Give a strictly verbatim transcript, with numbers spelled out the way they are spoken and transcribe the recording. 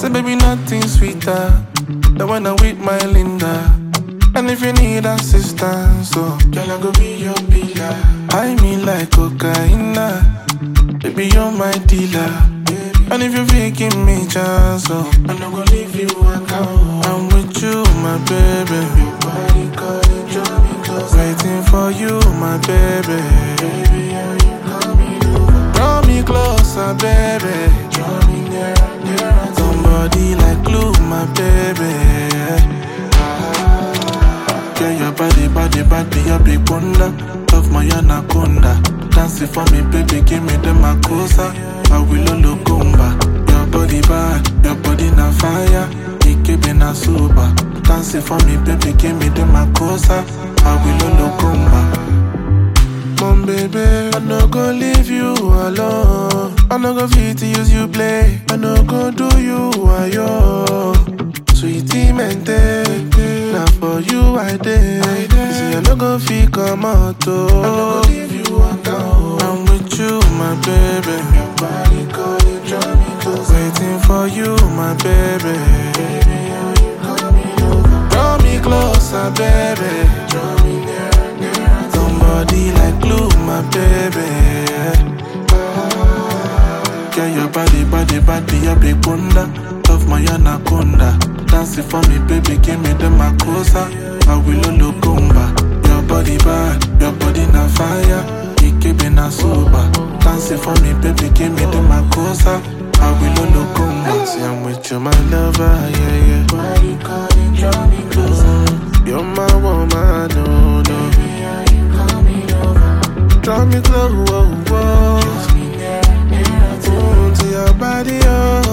Say baby nothing sweeter than when I'm with my Linda. And if you need assistance, so girl I go be your pillar. I mean like cocaine, baby you're my dealer. And if you feel give me chance, so I'm not gonna leave you alone. I'm with you, my baby. Your body calling, draw me close. Waiting for you, my baby. Baby, are you coming over? Draw me closer, baby. Draw me nearer, nearer. Somebody like glue, my baby. Yeah, your body, body, body, your big wonder. Love my anaconda. Dancing for me, baby, give me the makosa. I will all kumba. Your body bad, your body na fire. Ikebe na super. Dancing for me, baby, give me the makosa. I will all kumba. Mom, baby, I no go leave you alone. I no go fit to use you play. I no go do you ayo. Sweetie mente, now for you I did. See I no go fit come out oh. I no go leave you alone. I'm with you, my baby. Your body calling, draw me close. Waiting for you, my baby. Baby, are you coming over? Draw me closer, baby. Draw me nearer, nearer. Somebody like glue, my baby. Yeah, your body, body, body, your big wonder. Love my anaconda. Dancing for me, baby, give me the makosa. I will all kumba. Your body bad, your body na fire. Ikebe na sober. Dancing for me, baby, give me the makosa. I will all kumba. See, I'm with you, my lover, yeah, yeah. Body calling, draw me closer. You're my woman, no, no. Baby, are you coming over? Draw me close, whoa, whoa. Kiss me near, near to, to your body, oh.